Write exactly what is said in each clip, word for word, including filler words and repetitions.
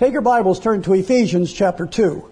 Take your Bibles, turn to Ephesians chapter two.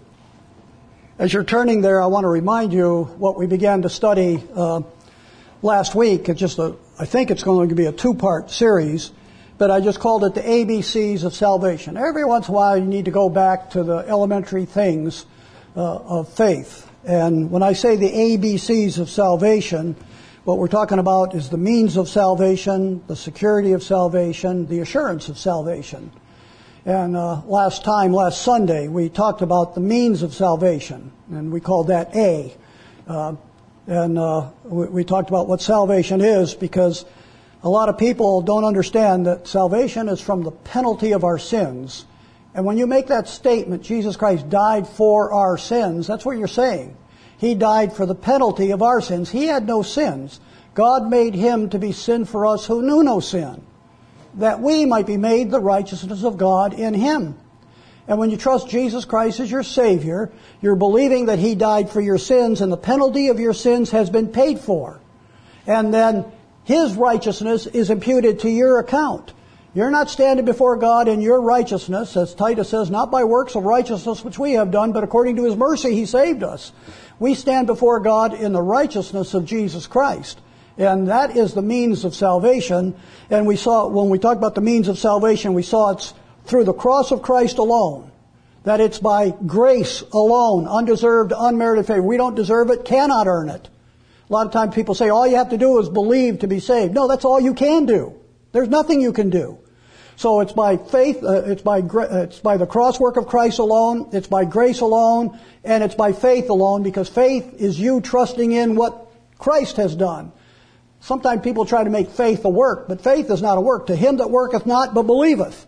As you're turning there, I want to remind you what we began to study uh, last week. It's just a, I think it's going to be a two-part series, but I just called it the A B Cs of salvation. Every once in a while, you need to go back to the elementary things uh, of faith. And when I say the A B Cs of salvation, what we're talking about is the means of salvation, the security of salvation, the assurance of salvation. And uh, last time, last Sunday, we talked about the means of salvation, and we called that A. Uh, and uh, we, we talked about what salvation is, because a lot of people don't understand that salvation is from the penalty of our sins. And when you make that statement, Jesus Christ died for our sins, that's what you're saying. He died for the penalty of our sins. He had no sins. God made Him to be sin for us who knew no sin, that we might be made the righteousness of God in Him. And when you trust Jesus Christ as your Savior, you're believing that He died for your sins and the penalty of your sins has been paid for. And then His righteousness is imputed to your account. You're not standing before God in your righteousness, as Titus says, not by works of righteousness which we have done, but according to His mercy He saved us. We stand before God in the righteousness of Jesus Christ. And that is the means of salvation. And we saw, when we talked about the means of salvation, we saw it's through the cross of Christ alone. That it's by grace alone, undeserved, unmerited favor. We don't deserve it, cannot earn it. A lot of times people say, all you have to do is believe to be saved. No, that's all you can do. There's nothing you can do. So it's by faith, uh, it's by uh, it's by the cross work of Christ alone, it's by grace alone, and it's by faith alone, because faith is you trusting in what Christ has done. Sometimes people try to make faith a work, but faith is not a work. To him that worketh not, but believeth.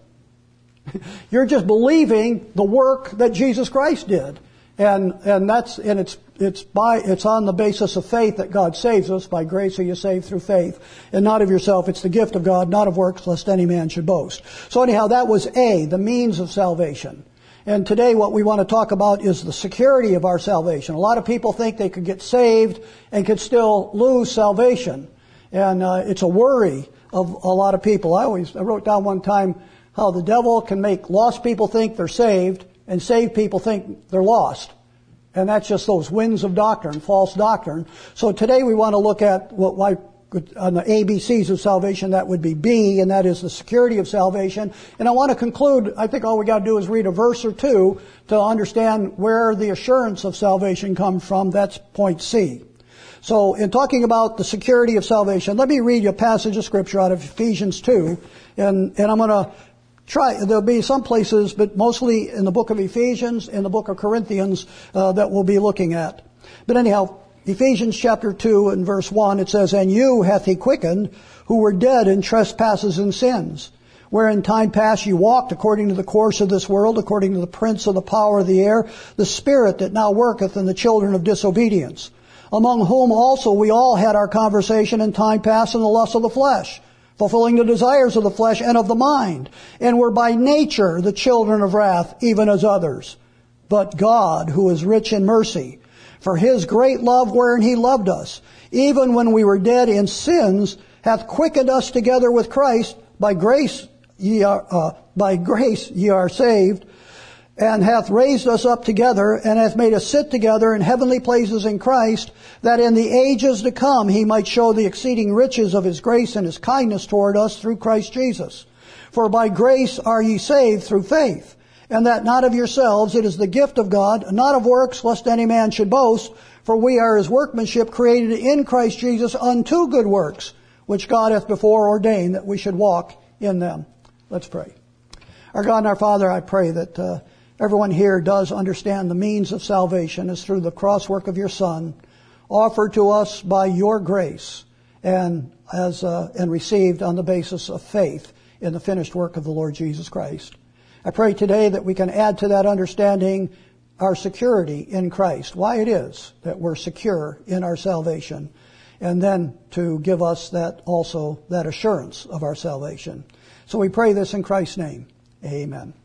You're just believing the work that Jesus Christ did. And, and that's, and it's, it's by, it's on the basis of faith that God saves us. By grace are you saved through faith, and not of yourself. It's the gift of God, not of works, lest any man should boast. So anyhow, that was A, the means of salvation. And today what we want to talk about is the security of our salvation. A lot of people think they could get saved and could still lose salvation. And uh, it's a worry of a lot of people. I always I wrote down one time how the devil can make lost people think they're saved and saved people think they're lost. And that's just those winds of doctrine, false doctrine. So today we want to look at what why on the A B Cs of salvation, that would be B, and that is the security of salvation. And I want to conclude, I think all we got to do is read a verse or two to understand where the assurance of salvation comes from. That's point C. So in talking about the security of salvation, let me read you a passage of Scripture out of Ephesians two. And, and I'm going to try, there'll be some places, but mostly in the book of Ephesians and the book of Corinthians uh, that we'll be looking at. But anyhow, Ephesians chapter two and verse one, it says, And you hath He quickened, who were dead in trespasses and sins, where in time past you walked according to the course of this world, according to the prince of the power of the air, the spirit that now worketh in the children of disobedience, among whom also we all had our conversation in time past in the lust of the flesh, fulfilling the desires of the flesh and of the mind, and were by nature the children of wrath, even as others. But God, who is rich in mercy, for His great love wherein He loved us, even when we were dead in sins, hath quickened us together with Christ. By grace ye are, uh, by grace ye are saved, and hath raised us up together, and hath made us sit together in heavenly places in Christ, that in the ages to come He might show the exceeding riches of His grace and His kindness toward us through Christ Jesus. For by grace are ye saved through faith, and that not of yourselves, it is the gift of God, not of works, lest any man should boast. For we are His workmanship, created in Christ Jesus unto good works, which God hath before ordained that we should walk in them. Let's pray. Our God and our Father, I pray that uh, everyone here does understand the means of salvation is through the cross work of your Son, offered to us by your grace, and as uh, and received on the basis of faith in the finished work of the Lord Jesus Christ. I pray today that we can add to that understanding our security in Christ, why it is that we're secure in our salvation, and then to give us that also that assurance of our salvation. So we pray this in Christ's name. Amen.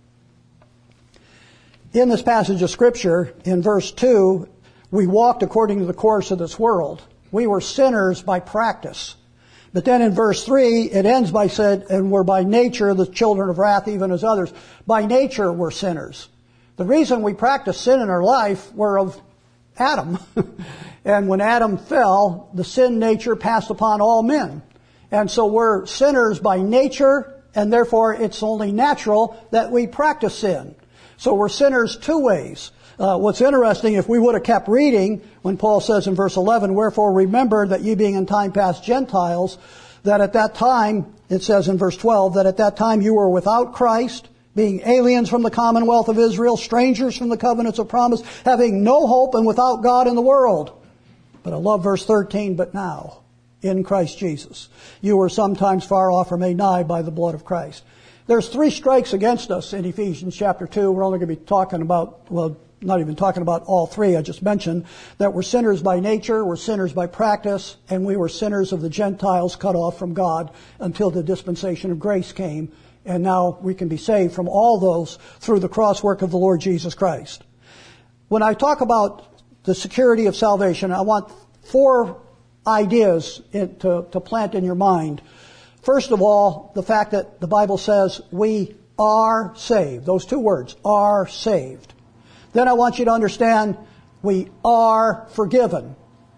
In this passage of Scripture, in verse two, we walked according to the course of this world. We were sinners by practice. But then in verse three, it ends by said, and we're by nature the children of wrath, even as others. By nature, we're sinners. The reason we practice sin in our life, we're of Adam. And when Adam fell, the sin nature passed upon all men. And so we're sinners by nature, and therefore it's only natural that we practice sin. So we're sinners two ways. Uh, what's interesting, if we would have kept reading, when Paul says in verse eleven, wherefore remember that ye being in time past Gentiles, that at that time, it says in verse twelve, that at that time you were without Christ, being aliens from the commonwealth of Israel, strangers from the covenants of promise, having no hope and without God in the world. But I love verse thirteen, but now, in Christ Jesus, you were sometimes far off or made nigh by the blood of Christ. There's three strikes against us in Ephesians chapter two. We're only going to be talking about, well, not even talking about all three. I just mentioned that we're sinners by nature, we're sinners by practice, and we were sinners of the Gentiles cut off from God until the dispensation of grace came. And now we can be saved from all those through the cross work of the Lord Jesus Christ. When I talk about the security of salvation, I want four ideas to, to plant in your mind. First of all, the fact that the Bible says we are saved. Those two words, are saved. Then I want you to understand we are forgiven.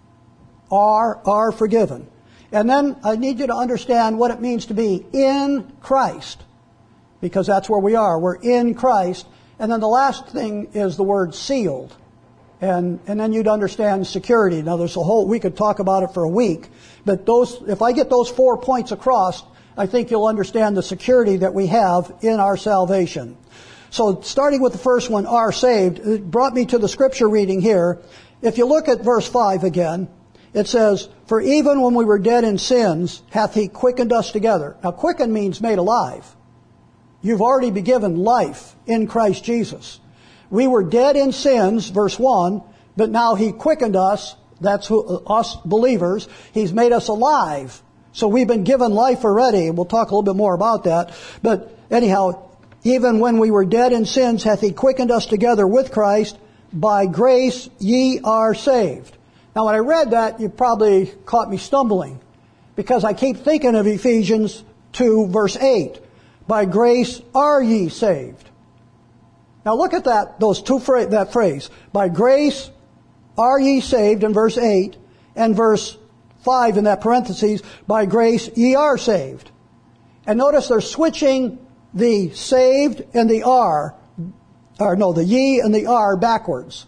Are, are forgiven. And then I need you to understand what it means to be in Christ. Because that's where we are. We're in Christ. And then the last thing is the word sealed. And, and then you'd understand security. Now there's a whole, we could talk about it for a week. But those, if I get those four points across, I think you'll understand the security that we have in our salvation. So starting with the first one, are saved, it brought me to the scripture reading here. If you look at verse five again, it says, for even when we were dead in sins, hath he quickened us together. Now quicken means made alive. You've already been given life in Christ Jesus. We were dead in sins, verse one, but now he quickened us, that's who, us believers, he's made us alive. So we've been given life already, and we'll talk a little bit more about that. But anyhow, even when we were dead in sins, hath he quickened us together with Christ. By grace ye are saved. Now when I read that, you probably caught me stumbling, because I keep thinking of Ephesians two, verse eight. By grace are ye saved. Now look at that, those two phra- that phrase. By grace are ye saved in verse eight, and verse five in that parentheses, by grace ye are saved. And notice they're switching the saved and the are, or no, the ye and the are backwards.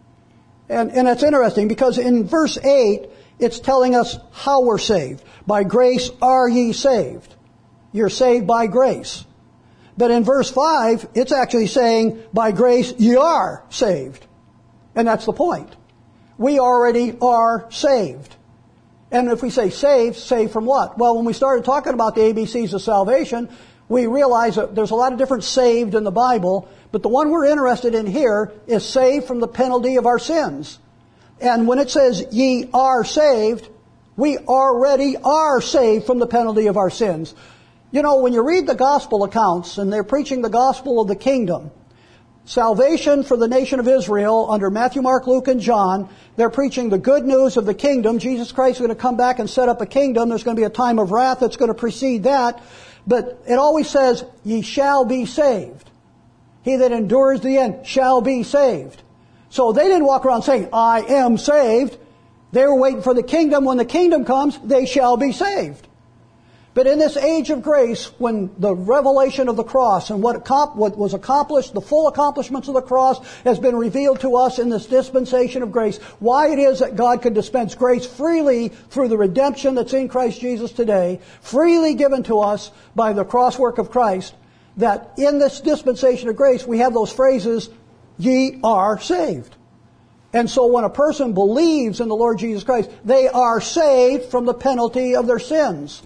And, and it's interesting because in verse eight, it's telling us how we're saved. By grace are ye saved. You're saved by grace. But in verse five, it's actually saying, by grace ye are saved. And that's the point. We already are saved. And if we say saved, saved from what? Well, when we started talking about the A B Cs of salvation, we realize that there's a lot of different saved in the Bible, but the one we're interested in here is saved from the penalty of our sins. And when it says ye are saved, we already are saved from the penalty of our sins. You know, when you read the gospel accounts, and they're preaching the gospel of the kingdom, salvation for the nation of Israel under Matthew, Mark, Luke, and John, they're preaching the good news of the kingdom. Jesus Christ is going to come back and set up a kingdom. There's going to be a time of wrath that's going to precede that. But it always says, ye shall be saved. He that endures the end shall be saved. So they didn't walk around saying, I am saved. They were waiting for the kingdom. When the kingdom comes, they shall be saved. But in this age of grace, when the revelation of the cross and what, what was accomplished, the full accomplishments of the cross has been revealed to us in this dispensation of grace, why it is that God could dispense grace freely through the redemption that's in Christ Jesus today, freely given to us by the cross work of Christ, that in this dispensation of grace we have those phrases, ye are saved. And so when a person believes in the Lord Jesus Christ, they are saved from the penalty of their sins.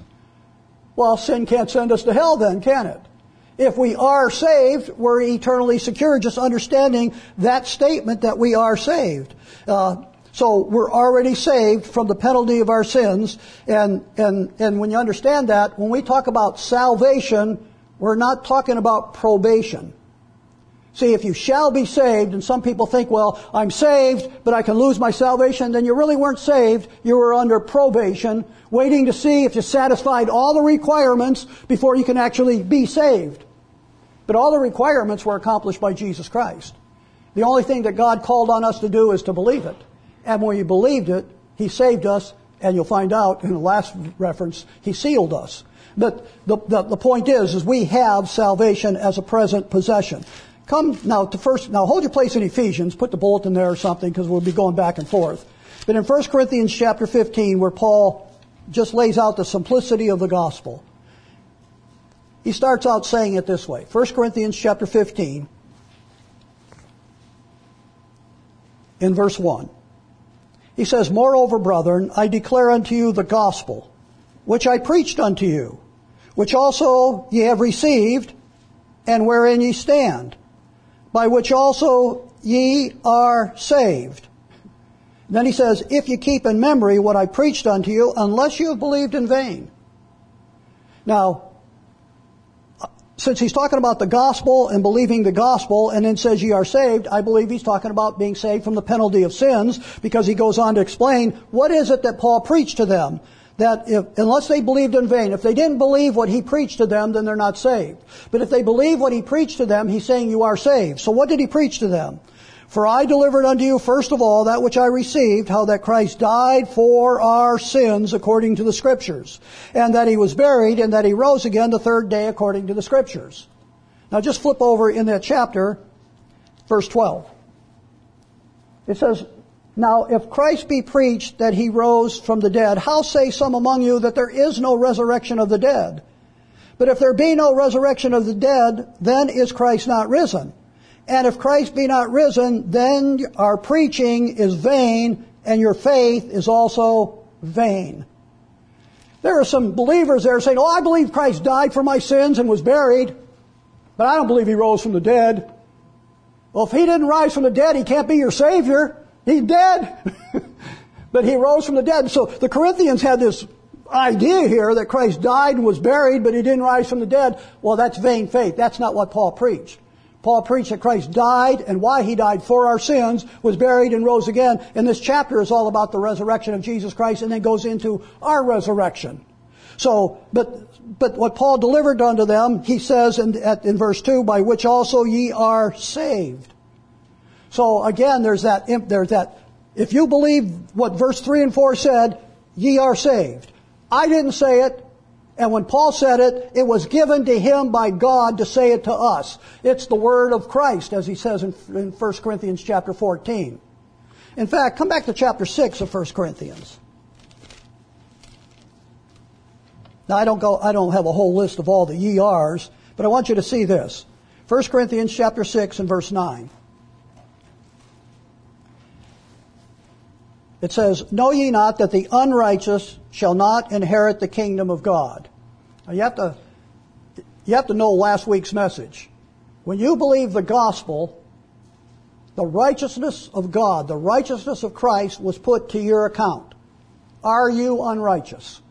Well, sin can't send us to hell then, can it? If we are saved, we're eternally secure, just understanding that statement that we are saved. Uh, so we're already saved from the penalty of our sins. And, and, and when you understand that, when we talk about salvation, we're not talking about probation. See, if you shall be saved, and some people think, well, I'm saved, but I can lose my salvation, then you really weren't saved. You were under probation, waiting to see if you satisfied all the requirements before you can actually be saved. But all the requirements were accomplished by Jesus Christ. The only thing that God called on us to do is to believe it. And when you believed it, He saved us, and you'll find out in the last reference, He sealed us. But the, the, the point is, is we have salvation as a present possession. Come now to first, now hold your place in Ephesians, put the bulletin there or something, because we'll be going back and forth. But in First Corinthians chapter fifteen, where Paul just lays out the simplicity of the gospel, he starts out saying it this way. First Corinthians chapter fifteen, in verse one. He says, Moreover, brethren, I declare unto you the gospel, which I preached unto you, which also ye have received, and wherein ye stand, by which also ye are saved. Then he says, if you keep in memory what I preached unto you, unless you have believed in vain. Now, since he's talking about the gospel and believing the gospel, and then says ye are saved, I believe he's talking about being saved from the penalty of sins, because he goes on to explain what is it that Paul preached to them. That if, unless they believed in vain, if they didn't believe what he preached to them, then they're not saved. But if they believe what he preached to them, he's saying you are saved. So what did he preach to them? For I delivered unto you first of all that which I received, how that Christ died for our sins according to the Scriptures, and that he was buried, and that he rose again the third day according to the Scriptures. Now just flip over in that chapter, verse twelve. It says, Now if Christ be preached that he rose from the dead, how say some among you that there is no resurrection of the dead? But if there be no resurrection of the dead, then is Christ not risen? And if Christ be not risen, then our preaching is vain, and your faith is also vain. There are some believers there saying, oh, I believe Christ died for my sins and was buried, but I don't believe he rose from the dead. Well, if he didn't rise from the dead, he can't be your Savior. He's dead. But he rose from the dead. So the Corinthians had this idea here that Christ died and was buried, but he didn't rise from the dead. Well, that's vain faith. That's not what Paul preached. Paul preached that Christ died, and why he died for our sins, was buried and rose again. And this chapter is all about the resurrection of Jesus Christ, and then goes into our resurrection. So, but but what Paul delivered unto them, he says in, at, in verse two, by which also ye are saved. So again, there's that, there's that, if you believe what verse three and four said, ye are saved. I didn't say it. And when Paul said it, it was given to him by God to say it to us. It's the word of Christ, as he says in, in First Corinthians chapter fourteen. In fact, come back to chapter six of First Corinthians. Now, I don't go, I don't have a whole list of all the ye ares, but I want you to see this. First Corinthians chapter six and verse nine. It says, know ye not that the unrighteous shall not inherit the kingdom of God? Now you have to, you have to know last week's message. When you believe the gospel, the righteousness of God, the righteousness of Christ was put to your account. Are you unrighteous?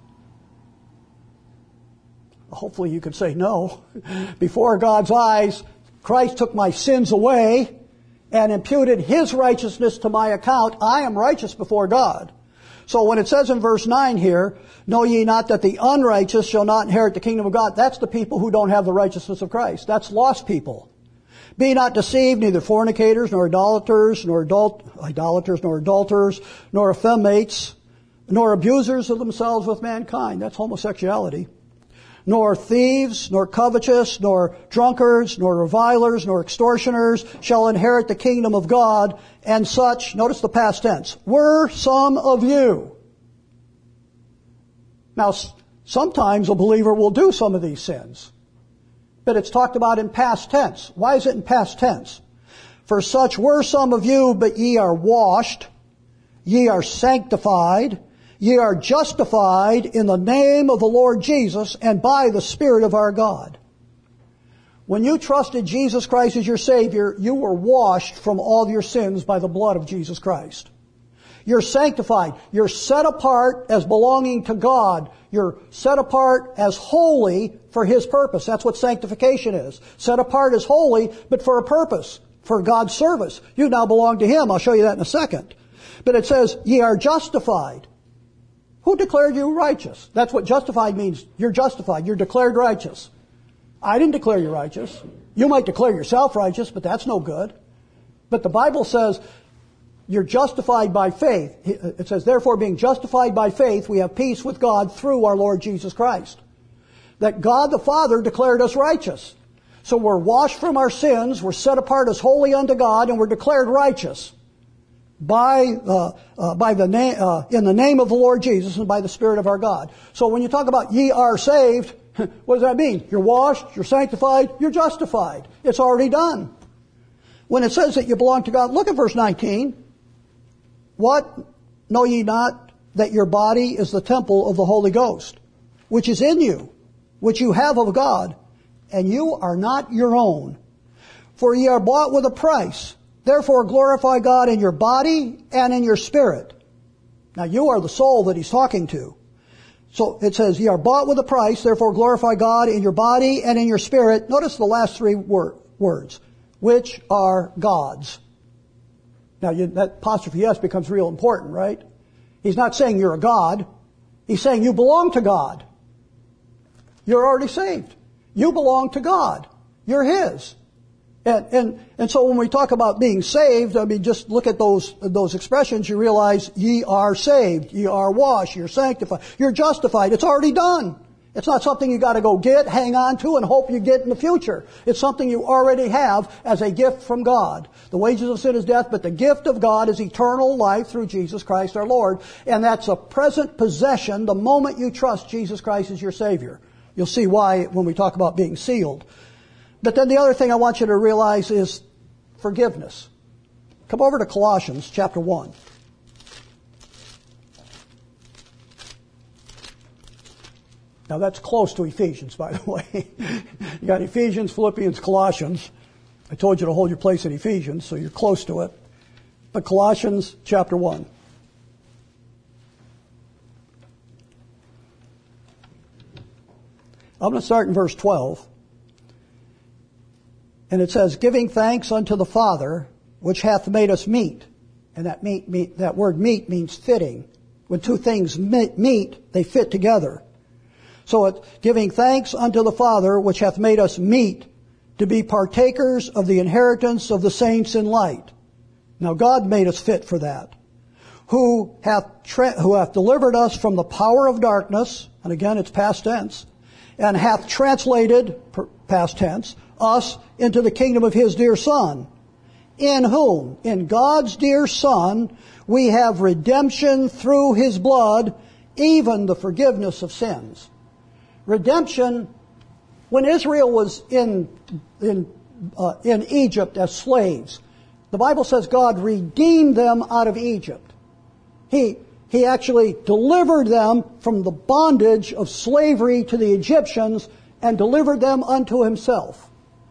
Hopefully you could say no. Before God's eyes, Christ took my sins away and imputed his righteousness to my account. I am righteous before God. So when it says in verse nine here, know ye not that the unrighteous shall not inherit the kingdom of God, that's the people who don't have the righteousness of Christ. That's lost people. Be not deceived, neither fornicators, nor idolaters, nor adult, idolaters, nor adulterers, nor effeminates, nor abusers of themselves with mankind. That's homosexuality. Nor thieves, nor covetous, nor drunkards, nor revilers, nor extortioners shall inherit the kingdom of God. And such, notice the past tense, were some of you. Now, sometimes a believer will do some of these sins, but it's talked about in past tense. Why is it in past tense? For such were some of you, but ye are washed, ye are sanctified, ye are justified in the name of the Lord Jesus and by the Spirit of our God. When you trusted Jesus Christ as your Savior, you were washed from all of your sins by the blood of Jesus Christ. You're sanctified. You're set apart as belonging to God. You're set apart as holy for His purpose. That's what sanctification is. Set apart as holy, but for a purpose, for God's service. You now belong to Him. I'll show you that in a second. But it says, ye are justified. Who declared you righteous? That's what justified means. You're justified. You're declared righteous. I didn't declare you righteous. You might declare yourself righteous, but that's no good. But the Bible says you're justified by faith. It says, therefore, being justified by faith, we have peace with God through our Lord Jesus Christ. That God the Father declared us righteous. So we're washed from our sins, we're set apart as holy unto God, and we're declared righteous by uh, uh, by the name uh, in the name of the Lord Jesus and by the Spirit of our God. So when you talk about ye are saved, what does that mean? You're washed, you're sanctified, you're justified. It's already done. When it says that you belong to God, look at verse nineteen. What know ye not that your body is the temple of the Holy Ghost, which is in you, which you have of God, and you are not your own. For ye are bought with a price. Therefore glorify God in your body and in your spirit. Now you are the soul that he's talking to. So it says, ye are bought with a price, therefore glorify God in your body and in your spirit. Notice the last three wor- words, which are God's. Now you, that apostrophe S becomes real important, right? He's not saying you're a God. He's saying you belong to God. You're already saved. You belong to God. You're His. And, and, and so when we talk about being saved, I mean, just look at those, those expressions, you realize ye are saved, ye are washed, you're sanctified, you're justified. It's already done. It's not something you got to go get, hang on to, and hope you get in the future. It's something you already have as a gift from God. The wages of sin is death, but the gift of God is eternal life through Jesus Christ our Lord. And that's a present possession the moment you trust Jesus Christ as your Savior. You'll see why when we talk about being sealed. But then the other thing I want you to realize is forgiveness. Come over to Colossians chapter one. Now that's close to Ephesians, by the way. You got Ephesians, Philippians, Colossians. I told you to hold your place in Ephesians, so you're close to it. But Colossians chapter one. I'm going to start in verse twelve. And it says, giving thanks unto the Father, which hath made us meet. And that meet, meet that word meet means fitting. When two things meet, they fit together. So it's giving thanks unto the Father, which hath made us meet, to be partakers of the inheritance of the saints in light. Now God made us fit for that. Who hath, tra- who hath delivered us from the power of darkness, and again it's past tense, and hath translated, past tense, us into the kingdom of His dear Son, in whom, in God's dear Son, we have redemption through His blood, even the forgiveness of sins. Redemption, when Israel was in in uh, in Egypt as slaves, the Bible says God redeemed them out of Egypt. He He actually delivered them from the bondage of slavery to the Egyptians and delivered them unto Himself.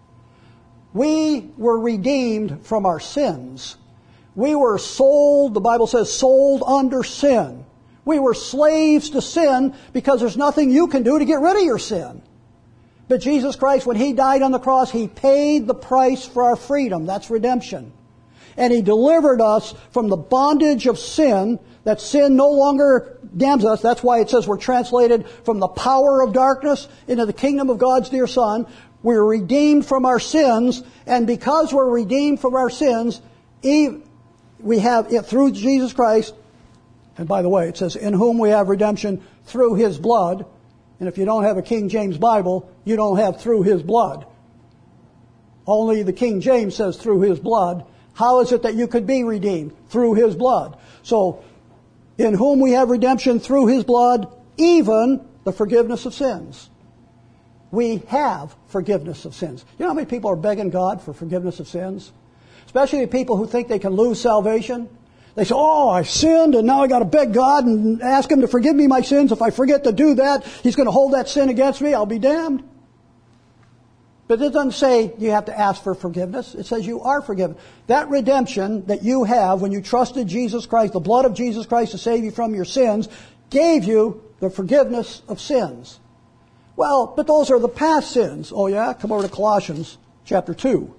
We were redeemed from our sins. We were sold, the Bible says, sold under sin. We were slaves to sin because there's nothing you can do to get rid of your sin. But Jesus Christ, when He died on the cross, He paid the price for our freedom. That's redemption. And He delivered us from the bondage of sin, that sin no longer damns us. That's why it says we're translated from the power of darkness into the kingdom of God's dear Son. We're redeemed from our sins, and because we're redeemed from our sins, we have it through Jesus Christ. And by the way, it says, in whom we have redemption through His blood. And if you don't have a King James Bible, you don't have through His blood. Only the King James says through His blood. How is it that you could be redeemed? Through His blood. So, in whom we have redemption through His blood, even the forgiveness of sins. We have forgiveness of sins. You know how many people are begging God for forgiveness of sins? Especially people who think they can lose salvation. They say, oh, I sinned and now I got to beg God and ask Him to forgive me my sins. If I forget to do that, He's going to hold that sin against me. I'll be damned. But it doesn't say you have to ask for forgiveness. It says you are forgiven. That redemption that you have when you trusted Jesus Christ, the blood of Jesus Christ to save you from your sins, gave you the forgiveness of sins. Well, but those are the past sins. Oh yeah? Come over to Colossians chapter two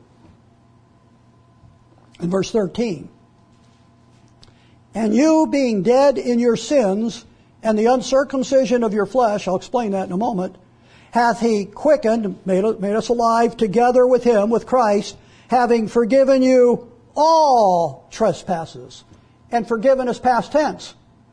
and verse thirteen. And you being dead in your sins and the uncircumcision of your flesh, I'll explain that in a moment, hath he quickened, made, made us alive together with him, with Christ, having forgiven you all trespasses. And forgiven is past tense.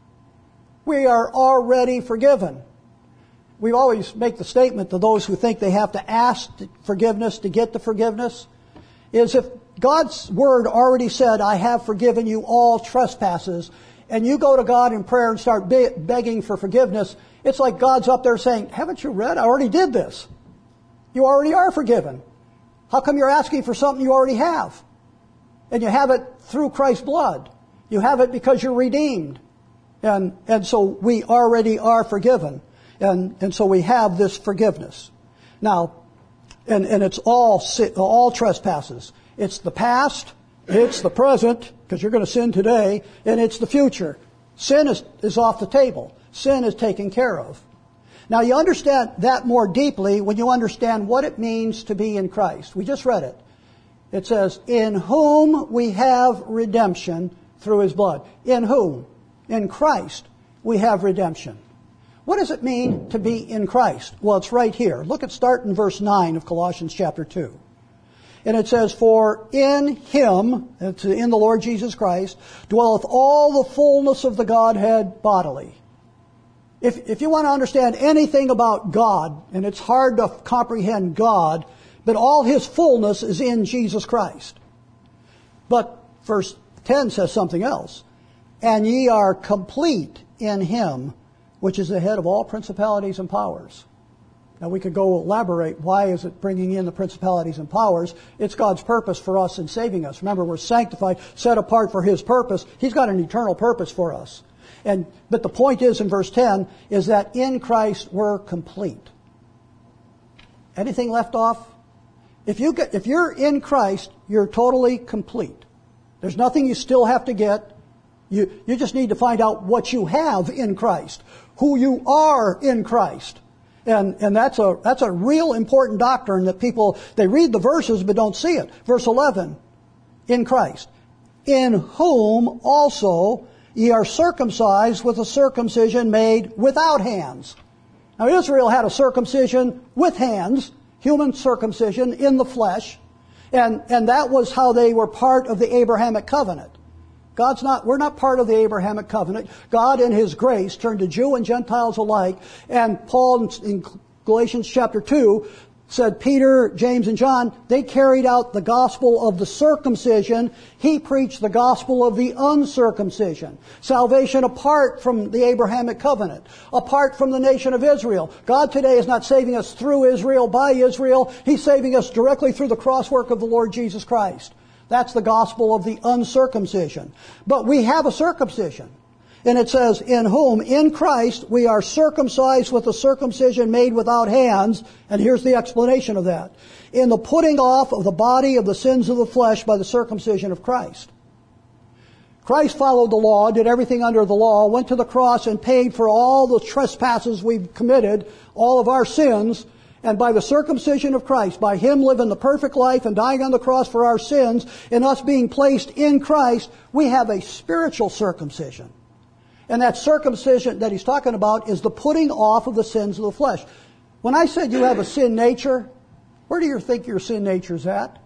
We are already forgiven. We always make the statement to those who think they have to ask forgiveness to get the forgiveness, is if God's Word already said, I have forgiven you all trespasses, and you go to God in prayer and start be- begging for forgiveness, it's like God's up there saying, haven't you read? I already did this. You already are forgiven. How come you're asking for something you already have? And you have it through Christ's blood. You have it because you're redeemed. And, and so we already are forgiven. And, and so we have this forgiveness. Now, and, and it's all, all trespasses. It's the past, it's the present, because you're going to sin today, and it's the future. Sin is, is off the table. Sin is taken care of. Now you understand that more deeply when you understand what it means to be in Christ. We just read it. It says, in whom we have redemption through His blood. In whom? In Christ we have redemption. What does it mean to be in Christ? Well, it's right here. Look at start in verse nine of Colossians chapter two. And it says, for in Him, it's in the Lord Jesus Christ, dwelleth all the fullness of the Godhead bodily. If, if you want to understand anything about God, and it's hard to comprehend God, but all His fullness is in Jesus Christ. But verse ten says something else. And ye are complete in Him, which is the head of all principalities and powers. Now we could go elaborate. Why is it bringing in the principalities and powers? It's God's purpose for us in saving us. Remember, we're sanctified, set apart for His purpose. He's got an eternal purpose for us. And but the point is in verse ten is that in Christ we're complete. Anything left off? If you get, if you're in Christ, you're totally complete. There's nothing you still have to get. You you just need to find out what you have in Christ, who you are in Christ. And, and that's a, that's a real important doctrine that people, they read the verses but don't see it. Verse eleven, in Christ, in whom also ye are circumcised with a circumcision made without hands. Now Israel had a circumcision with hands, human circumcision in the flesh, and, and that was how they were part of the Abrahamic covenant. God's not, we're not part of the Abrahamic covenant. God in His grace turned to Jew and Gentiles alike. And Paul in Galatians chapter two said Peter, James, and John, they carried out the gospel of the circumcision. He preached the gospel of the uncircumcision. Salvation apart from the Abrahamic covenant, apart from the nation of Israel. God today is not saving us through Israel, by Israel. He's saving us directly through the crosswork of the Lord Jesus Christ. That's the gospel of the uncircumcision. But we have a circumcision. And it says, in whom, in Christ, we are circumcised with a circumcision made without hands. And here's the explanation of that. In the putting off of the body of the sins of the flesh by the circumcision of Christ. Christ followed the law, did everything under the law, went to the cross and paid for all the trespasses we've committed, all of our sins. And by the circumcision of Christ, by Him living the perfect life and dying on the cross for our sins, and us being placed in Christ, we have a spiritual circumcision. And that circumcision that He's talking about is the putting off of the sins of the flesh. When I said you have a sin nature, where do you think your sin nature's at?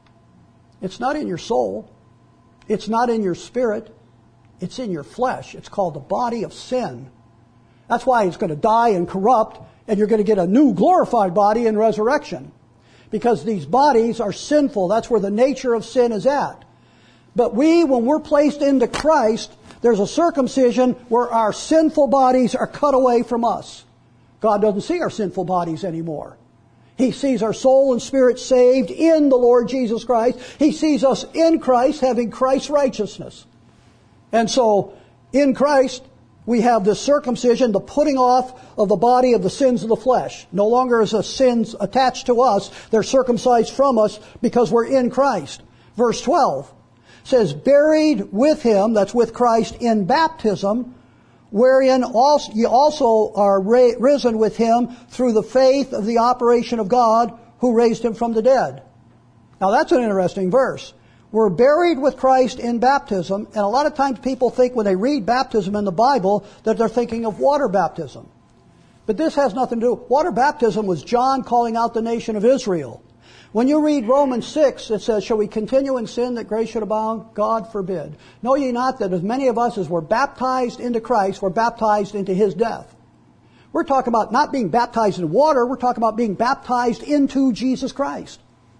It's not in your soul. It's not in your spirit. It's in your flesh. It's called the body of sin. That's why it's going to die and corrupt, and you're going to get a new glorified body in resurrection. Because these bodies are sinful. That's where the nature of sin is at. But we, when we're placed into Christ, there's a circumcision where our sinful bodies are cut away from us. God doesn't see our sinful bodies anymore. He sees our soul and spirit saved in the Lord Jesus Christ. He sees us in Christ having Christ's righteousness. And so, in Christ, we have this circumcision, the putting off of the body of the sins of the flesh. No longer is the sins attached to us. They're circumcised from us because we're in Christ. Verse twelve says, buried with him, that's with Christ, in baptism, wherein also, ye also are ra- risen with him through the faith of the operation of God who raised him from the dead. Now that's an interesting verse. We're buried with Christ in baptism, and a lot of times people think when they read baptism in the Bible that they're thinking of water baptism. But this has nothing to do. Water baptism was John calling out the nation of Israel. When you read Romans six, it says, shall we continue in sin that grace should abound? God forbid. Know ye not that as many of us as were baptized into Christ were baptized into his death? We're talking about not being baptized in water, we're talking about being baptized into Jesus Christ.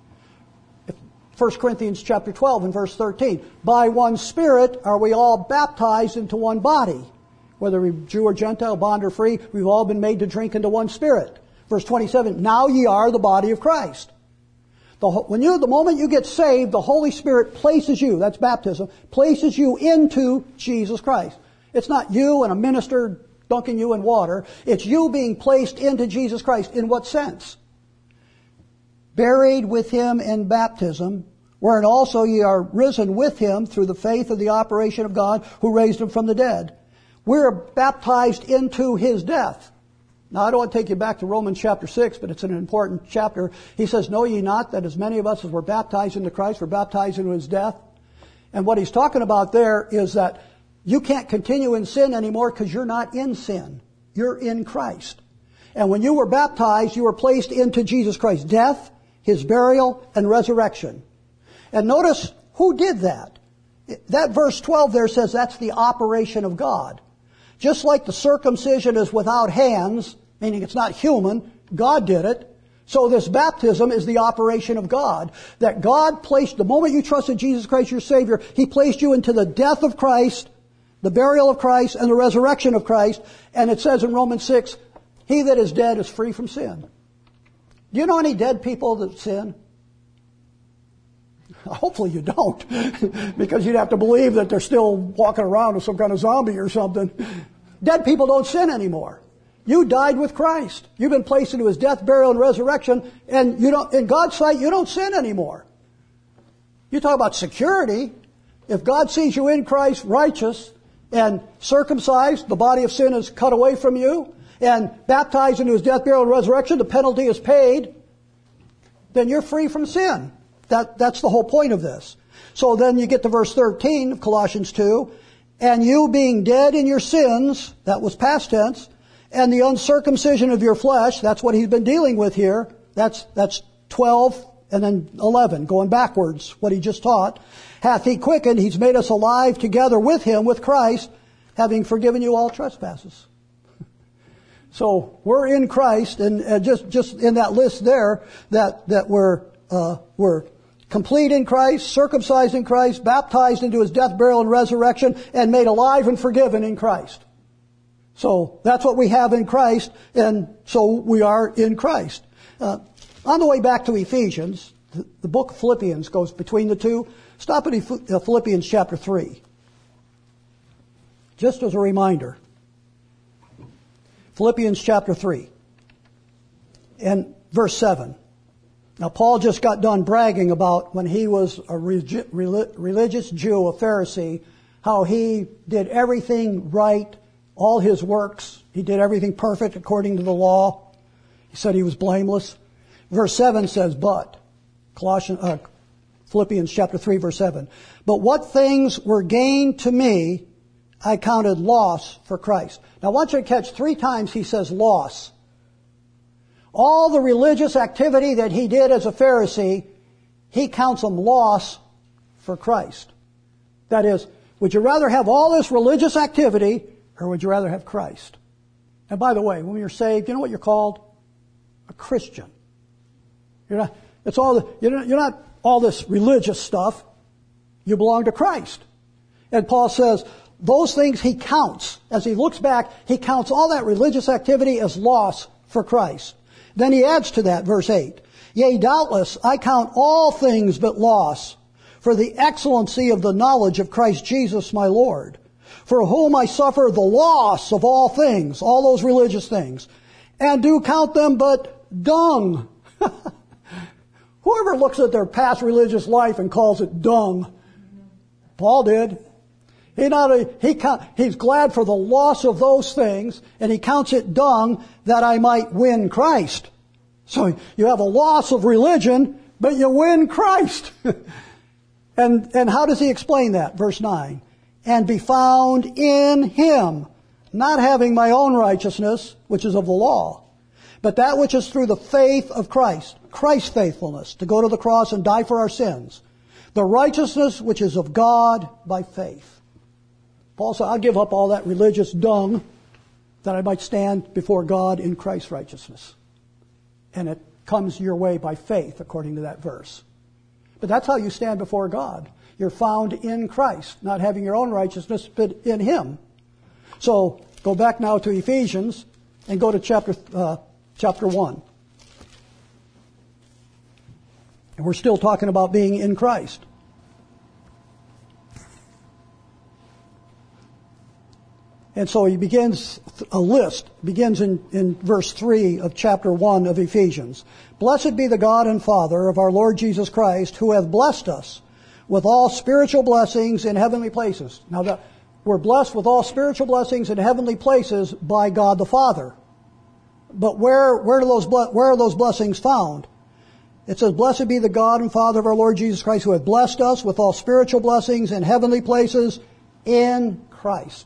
First Corinthians chapter twelve and verse thirteen. By one Spirit are we all baptized into one body. Whether we Jew or Gentile, bond or free, we've all been made to drink into one Spirit. Verse twenty-seven, now ye are the body of Christ. The, when you, the moment you get saved, the Holy Spirit places you, that's baptism, places you into Jesus Christ. It's not you and a minister dunking you in water. It's you being placed into Jesus Christ. In what sense? Buried with him in baptism, wherein also ye are risen with him through the faith of the operation of God who raised him from the dead. We're baptized into his death. Now, I don't want to take you back to Romans chapter six, but it's an important chapter. He says, know ye not that as many of us as were baptized into Christ were baptized into his death? And what he's talking about there is that you can't continue in sin anymore because you're not in sin. You're in Christ. And when you were baptized, you were placed into Jesus Christ's death, his burial, and resurrection. And notice who did that. That verse twelve there says that's the operation of God. Just like the circumcision is without hands, meaning it's not human, God did it. So this baptism is the operation of God. That God placed, the moment you trusted Jesus Christ your Savior, he placed you into the death of Christ, the burial of Christ, and the resurrection of Christ. And it says in Romans six, he that is dead is free from sin. Do you know any dead people that sin? Hopefully you don't, because you'd have to believe that they're still walking around as some kind of zombie or something. Dead people don't sin anymore. You died with Christ. You've been placed into his death, burial, and resurrection, and you don't, in God's sight, you don't sin anymore. You talk about security. If God sees you in Christ righteous and circumcised, the body of sin is cut away from you, and baptized into his death, burial, and resurrection, the penalty is paid, then you're free from sin. That, that's the whole point of this. So then you get to verse thirteen of Colossians two, and you being dead in your sins, that was past tense, and the uncircumcision of your flesh, that's what he's been dealing with here. That's, that's twelve and then eleven, going backwards, what he just taught. Hath he quickened, he's made us alive together with him, with Christ, having forgiven you all trespasses. So we're in Christ, and uh, just, just in that list there, that, that we're, uh, we're complete in Christ, circumcised in Christ, baptized into his death, burial, and resurrection, and made alive and forgiven in Christ. So that's what we have in Christ, and so we are in Christ. Uh, on the way back to Ephesians, the, the book of Philippians goes between the two. Stop at Philippians chapter three. Just as a reminder. Philippians chapter three and verse seven. Now, Paul just got done bragging about when he was a regi- religious Jew, a Pharisee, how he did everything right, all his works. He did everything perfect according to the law. He said he was blameless. Verse seven says, but, Colossians, uh, Philippians chapter three, verse seven. But what things were gained to me, I counted loss for Christ. Now, I want you to catch three times he says loss. All the religious activity that he did as a Pharisee, he counts them loss for Christ. That is, would you rather have all this religious activity, or would you rather have Christ? And by the way, when you're saved, you know what you're called? A Christian. You're not, it's all the, you're not, you're not all this religious stuff. You belong to Christ. And Paul says, those things he counts. As he looks back, he counts all that religious activity as loss for Christ. Then he adds to that, verse eight. Yea, doubtless, I count all things but loss for the excellency of the knowledge of Christ Jesus my Lord, for whom I suffer the loss of all things, all those religious things, and do count them but dung. Whoever looks at their past religious life and calls it dung, Paul did. He not a, he count, he's glad for the loss of those things, and he counts it dung that I might win Christ. So you have a loss of religion, but you win Christ. and and how does he explain that? Verse nine. And be found in him, not having my own righteousness, which is of the law, but that which is through the faith of Christ, Christ's faithfulness, to go to the cross and die for our sins, the righteousness which is of God by faith. Paul said, I'll give up all that religious dung that I might stand before God in Christ's righteousness. And it comes your way by faith, according to that verse. But that's how you stand before God. You're found in Christ, not having your own righteousness, but in him. So go back now to Ephesians and go to chapter uh, chapter one. And we're still talking about being in Christ. And so he begins a list, begins in, in verse three of chapter one of Ephesians. Blessed be the God and Father of our Lord Jesus Christ, who hath blessed us with all spiritual blessings in heavenly places. Now, the, we're blessed with all spiritual blessings in heavenly places by God the Father. But where, where, do those, where are those blessings found? It says, blessed be the God and Father of our Lord Jesus Christ, who hath blessed us with all spiritual blessings in heavenly places in Christ.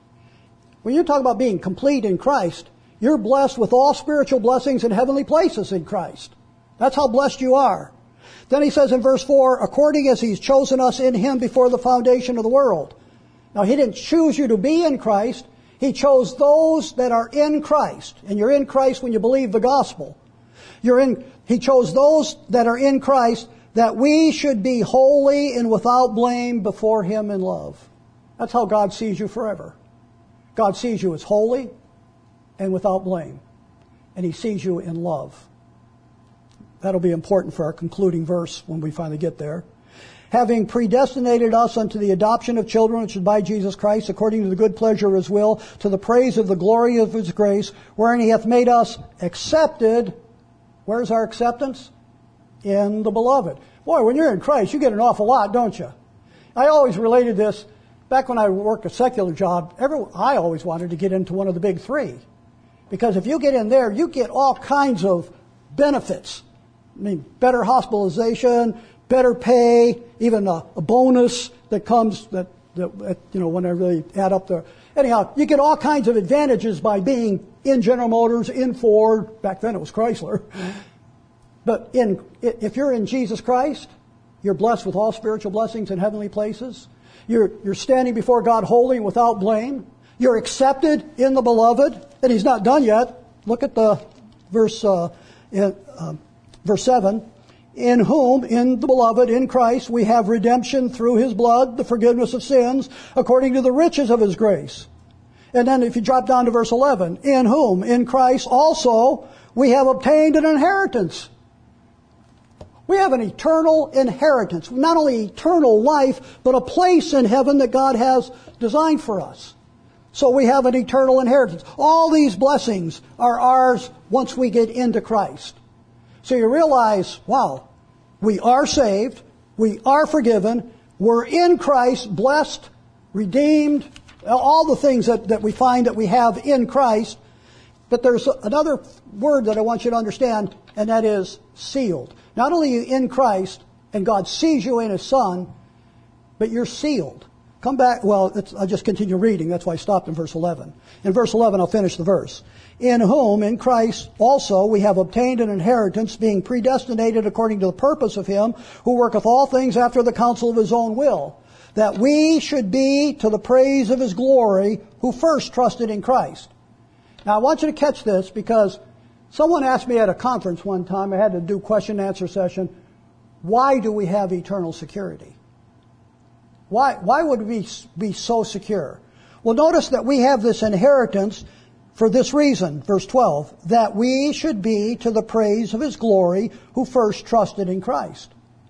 When you talk about being complete in Christ, you're blessed with all spiritual blessings in heavenly places in Christ. That's how blessed you are. Then he says in verse four, according as he's chosen us in him before the foundation of the world. Now, he didn't choose you to be in Christ. He chose those that are in Christ. And you're in Christ when you believe the gospel. You're in, he chose those that are in Christ, that we should be holy and without blame before him in love. That's how God sees you forever. God sees you as holy and without blame. And he sees you in love. That'll be important for our concluding verse when we finally get there. Having predestinated us unto the adoption of children, which is by Jesus Christ, according to the good pleasure of his will, to the praise of the glory of his grace, wherein he hath made us accepted. Where's our acceptance? In the beloved. Boy, when you're in Christ, you get an awful lot, don't you? I always related this. Back when I worked a secular job, every, I always wanted to get into one of the big three. Because if you get in there, you get all kinds of benefits. I mean, better hospitalization, better pay, even a, a bonus that comes that, that, you know, when I really add up the... Anyhow, you get all kinds of advantages by being in General Motors, in Ford. Back then it was Chrysler. But in, if you're in Jesus Christ, you're blessed with all spiritual blessings in heavenly places. You're, you're standing before God holy and without blame. You're accepted in the beloved. And he's not done yet. Look at the verse, uh, in, uh, verse seven. In whom, in the beloved, in Christ, we have redemption through his blood, the forgiveness of sins, according to the riches of his grace. And then if you drop down to verse eleven, in whom, in Christ also, we have obtained an inheritance. We have an eternal inheritance. Not only eternal life, but a place in heaven that God has designed for us. So we have an eternal inheritance. All these blessings are ours once we get into Christ. So you realize, wow, we are saved, we are forgiven, we're in Christ, blessed, redeemed, all the things that, that we find that we have in Christ. But there's another word that I want you to understand, and that is sealed. Not only are you in Christ, and God sees you in his Son, but you're sealed. Come back, well, it's, I'll just continue reading. That's why I stopped in verse eleven. In verse eleven, I'll finish the verse. In whom, in Christ also, we have obtained an inheritance, being predestinated according to the purpose of him, who worketh all things after the counsel of his own will, that we should be to the praise of his glory, who first trusted in Christ. Now, I want you to catch this, because someone asked me at a conference one time, I had to do question and answer session, why do we have eternal security? Why, why would we be so secure? Well, notice that we have this inheritance for this reason, verse twelve, that we should be to the praise of his glory who first trusted in Christ.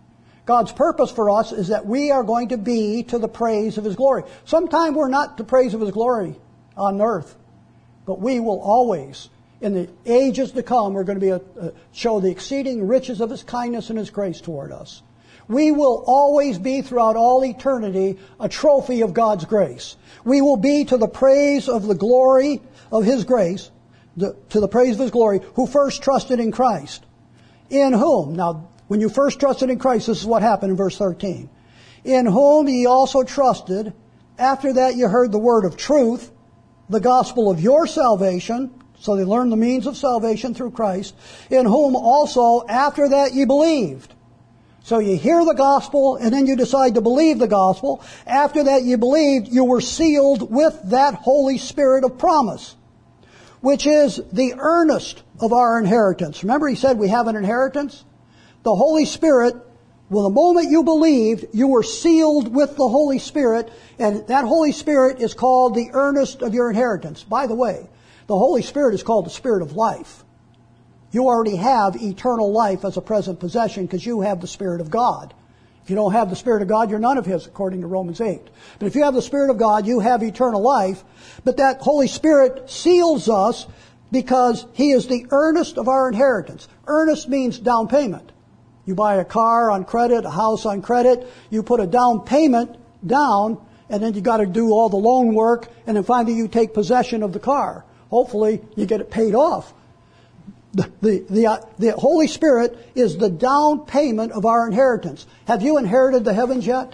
God's purpose for us is that we are going to be to the praise of His glory. Sometime we're not to praise of His glory on earth, but we will always, in the ages to come, we're going to be a, a, show the exceeding riches of His kindness and His grace toward us. We will always be throughout all eternity a trophy of God's grace. We will be to the praise of the glory of His grace, the, to the praise of His glory, who first trusted in Christ. In whom, now when you first trusted in Christ, this is what happened in verse thirteen. In whom ye also trusted, after that ye heard the word of truth, the gospel of your salvation. So they learned the means of salvation through Christ. In whom also after that ye believed. So you hear the gospel and then you decide to believe the gospel. After that you believed, you were sealed with that Holy Spirit of promise, which is the earnest of our inheritance. Remember he said we have an inheritance? The Holy Spirit, well, the moment you believed, you were sealed with the Holy Spirit, and that Holy Spirit is called the earnest of your inheritance. By the way, the Holy Spirit is called the Spirit of life. You already have eternal life as a present possession because you have the Spirit of God. If you don't have the Spirit of God, you're none of His, according to Romans eight. But if you have the Spirit of God, you have eternal life. But that Holy Spirit seals us because He is the earnest of our inheritance. Earnest means down payment. You buy a car on credit, a house on credit, you put a down payment down, and then you got to do all the loan work, and then finally you take possession of the car. Hopefully you get it paid off. The, the, the, uh, the Holy Spirit is the down payment of our inheritance. Have you inherited the heavens yet?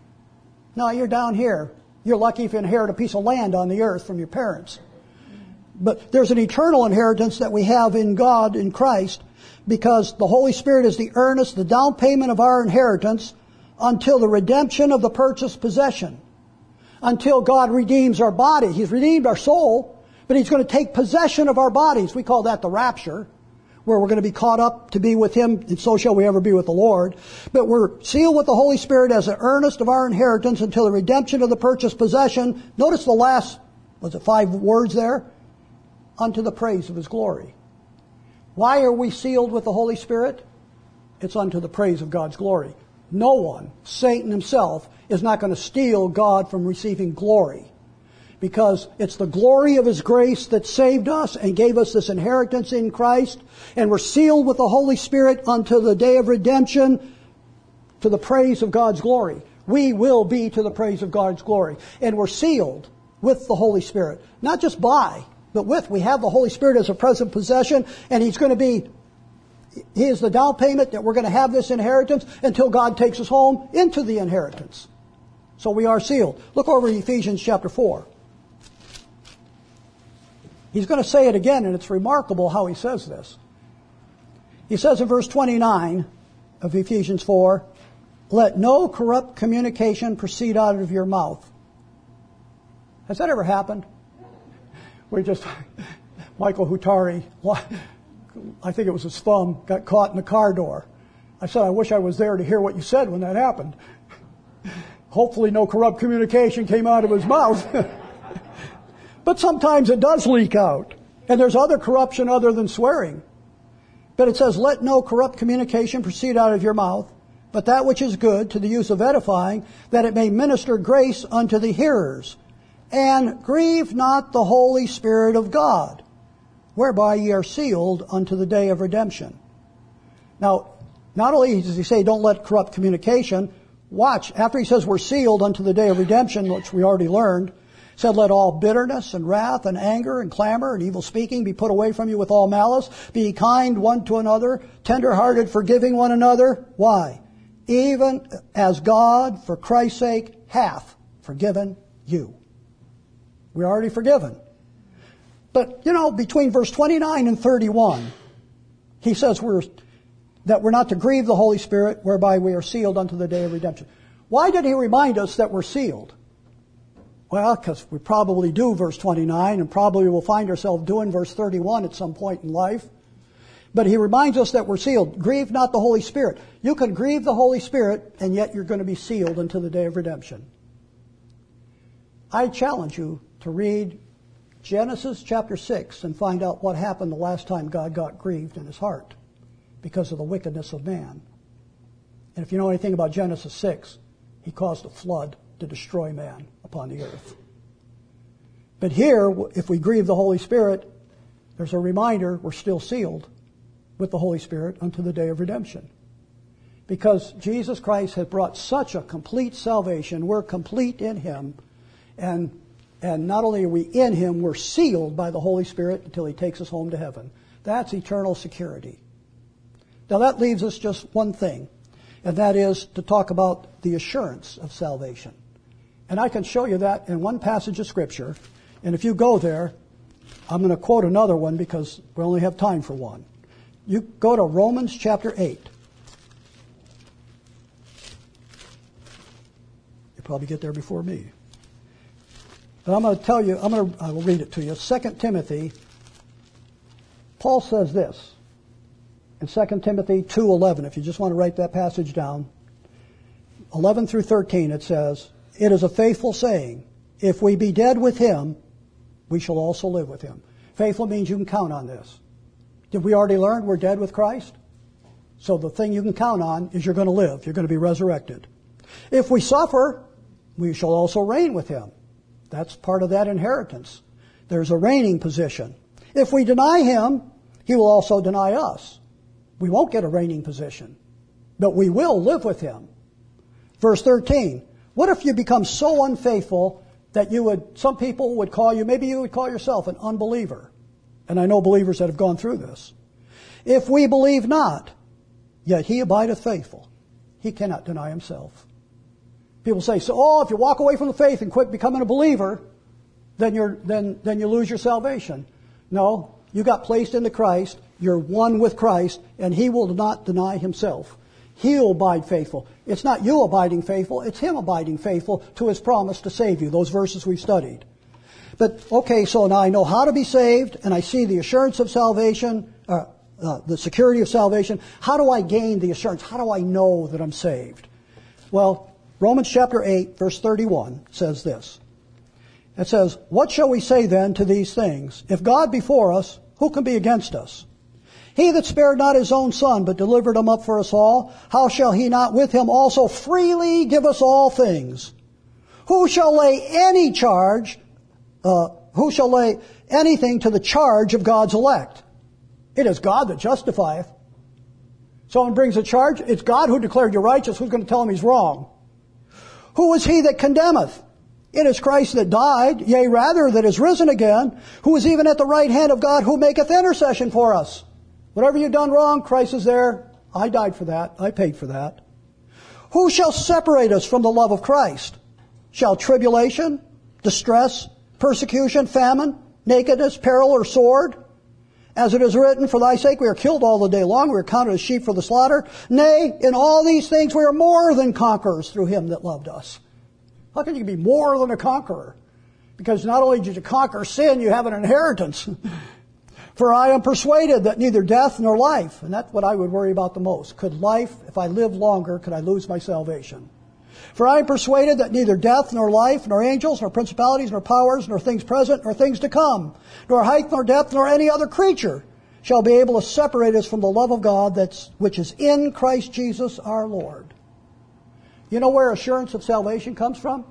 No, you're down here. You're lucky if you inherit a piece of land on the earth from your parents. But there's an eternal inheritance that we have in God, in Christ, because the Holy Spirit is the earnest, the down payment of our inheritance until the redemption of the purchased possession. Until God redeems our body. He's redeemed our soul, but He's going to take possession of our bodies. We call that the rapture, where we're going to be caught up to be with Him, and so shall we ever be with the Lord. But we're sealed with the Holy Spirit as the earnest of our inheritance until the redemption of the purchased possession. Notice the last, was it five words there? Unto the praise of His glory. Why are we sealed with the Holy Spirit? It's unto the praise of God's glory. No one, Satan himself, is not going to steal God from receiving glory. Because it's the glory of His grace that saved us and gave us this inheritance in Christ. And we're sealed with the Holy Spirit until the day of redemption to the praise of God's glory. We will be to the praise of God's glory. And we're sealed with the Holy Spirit. Not just by, but with. We have the Holy Spirit as a present possession, and He's going to be, He is the down payment that we're going to have this inheritance until God takes us home into the inheritance. So we are sealed. Look over in Ephesians chapter four. He's going to say it again, and it's remarkable how he says this. He says in verse twenty-nine of Ephesians four, let no corrupt communication proceed out of your mouth. Has that ever happened? We just, Michael Hutari, I think it was his thumb, got caught in the car door. I said, I wish I was there to hear what you said when that happened. Hopefully no corrupt communication came out of his mouth. But sometimes it does leak out. And there's other corruption other than swearing. But it says, let no corrupt communication proceed out of your mouth, but that which is good to the use of edifying, that it may minister grace unto the hearers. And grieve not the Holy Spirit of God, whereby ye are sealed unto the day of redemption. Now, not only does he say don't let corrupt communication, watch, after he says we're sealed unto the day of redemption, which we already learned, said, let all bitterness and wrath and anger and clamor and evil speaking be put away from you with all malice. Be kind one to another, tender-hearted, forgiving one another. Why? Even as God, for Christ's sake, hath forgiven you. We're already forgiven. But, you know, between verse twenty-nine and thirty-one, he says we're, that we're not to grieve the Holy Spirit, whereby we are sealed unto the day of redemption. Why did he remind us that we're sealed? Well, because we probably do verse twenty-nine, and probably will find ourselves doing verse thirty-one at some point in life. But he reminds us that we're sealed. Grieve not the Holy Spirit. You can grieve the Holy Spirit, and yet you're going to be sealed until the day of redemption. I challenge you to read Genesis chapter six and find out what happened the last time God got grieved in His heart because of the wickedness of man. And if you know anything about Genesis six, he caused a flood to destroy man upon the earth. But here, if we grieve the Holy Spirit, there's a reminder we're still sealed with the Holy Spirit unto the day of redemption. Because Jesus Christ has brought such a complete salvation, we're complete in Him, and and not only are we in Him, we're sealed by the Holy Spirit until He takes us home to heaven. That's eternal security. Now that leaves us just one thing, and that is to talk about the assurance of salvation. And I can show you that in one passage of Scripture, and if you go there, I'm going to quote another one because we only have time for one. You go to Romans chapter eight. You'll probably get there before me. But I'm going to tell you, I'm going to, I will read it to you. Second Timothy, Paul says this in Second Timothy two eleven, if you just want to write that passage down. eleven through thirteen, it says, "It is a faithful saying, if we be dead with Him, we shall also live with Him." Faithful means you can count on this. Did we already learn we're dead with Christ? So the thing you can count on is you're going to live. You're going to be resurrected. If we suffer, we shall also reign with Him. That's part of that inheritance. There's a reigning position. If we deny Him, He will also deny us. We won't get a reigning position, but we will live with Him. Verse thirteen, what if you become so unfaithful that you would, some people would call you, maybe you would call yourself an unbeliever. And I know believers that have gone through this. If we believe not, yet He abideth faithful. He cannot deny Himself. People say, so, oh, if you walk away from the faith and quit becoming a believer, then you're, then, then you lose your salvation. No, you got placed into Christ, you're one with Christ, and He will not deny Himself. He'll abide faithful. It's not you abiding faithful, it's Him abiding faithful to His promise to save you, those verses we studied. But, okay, so now I know how to be saved, and I see the assurance of salvation, uh, uh, the security of salvation. How do I gain the assurance? How do I know that I'm saved? Well, Romans chapter eight, verse thirty-one says this. It says, what shall we say then to these things? If God be for us, who can be against us? He that spared not His own Son, but delivered Him up for us all, how shall He not with Him also freely give us all things? Who shall lay any charge, uh, who shall lay anything to the charge of God's elect? It is God that justifieth. Someone brings a charge, it's God who declared you righteous. Who's going to tell him he's wrong? Who is he that condemneth? It is Christ that died, yea, rather, that is risen again, who is even at the right hand of God, who maketh intercession for us. Whatever you've done wrong, Christ is there. I died for that. I paid for that. Who shall separate us from the love of Christ? Shall tribulation, distress, persecution, famine, nakedness, peril, or sword? As it is written, for thy sake we are killed all the day long, we are counted as sheep for the slaughter. Nay, in all these things we are more than conquerors through Him that loved us. How can you be more than a conqueror? Because not only did you conquer sin, you have an inheritance. For I am persuaded that neither death nor life, and that's what I would worry about the most. Could life, if I live longer, could I lose my salvation? For I am persuaded that neither death nor life, nor angels, nor principalities, nor powers, nor things present, nor things to come, nor height, nor depth, nor any other creature shall be able to separate us from the love of God that's, which is in Christ Jesus our Lord. You know where assurance of salvation comes from?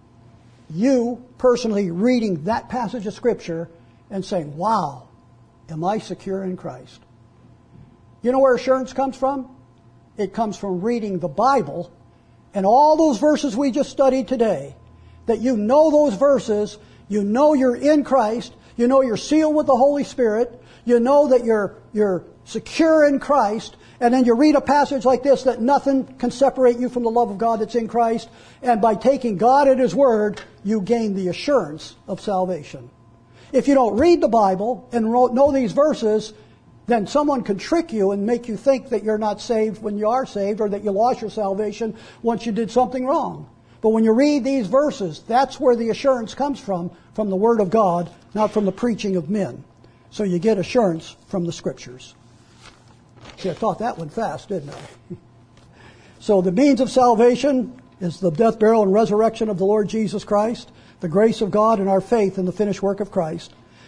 You personally reading that passage of Scripture and saying, wow, am I secure in Christ? You know where assurance comes from? It comes from reading the Bible and all those verses we just studied today. That you know those verses, you know you're in Christ, you know you're sealed with the Holy Spirit, you know that you're you're secure in Christ, and then you read a passage like this that nothing can separate you from the love of God that's in Christ, and by taking God at His Word, you gain the assurance of salvation. If you don't read the Bible and know these verses, then someone can trick you and make you think that you're not saved when you are saved, or that you lost your salvation once you did something wrong. But when you read these verses, that's where the assurance comes from, from the Word of God, not from the preaching of men. So you get assurance from the Scriptures. See, I taught that one fast, didn't I? So the means of salvation is the death, burial, and resurrection of the Lord Jesus Christ, the grace of God, and our faith in the finished work of Christ.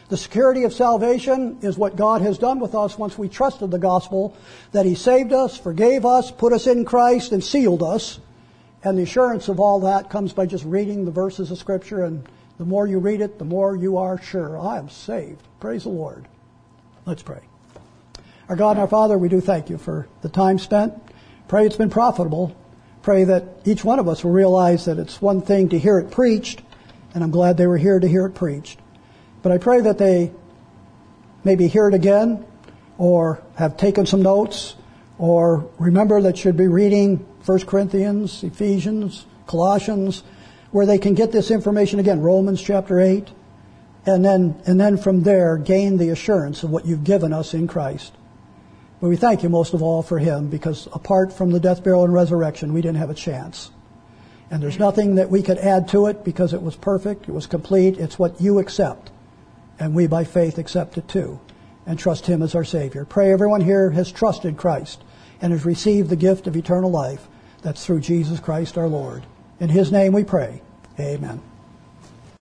The security of salvation is what God has done with us once we trusted the gospel, that He saved us, forgave us, put us in Christ, and sealed us. And the assurance of all that comes by just reading the verses of Scripture, and the more you read it, the more you are sure, I am saved. Praise the Lord. Let's pray. Our God and our Father, we do thank You for the time spent. Pray it's been profitable. Pray that each one of us will realize that it's one thing to hear it preached, and I'm glad they were here to hear it preached. But I pray that they maybe hear it again, or have taken some notes, or remember that should be reading First Corinthians, Ephesians, Colossians, where they can get this information again, Romans chapter eight, and then and then from there gain the assurance of what You've given us in Christ. But we thank You most of all for Him, because apart from the death, burial, and resurrection, we didn't have a chance. And there's nothing that we could add to it, because it was perfect, it was complete, it's what You accept. And we by faith accept it too, and trust Him as our Savior. Pray everyone here has trusted Christ and has received the gift of eternal life. That's through Jesus Christ our Lord. In His name we pray. Amen.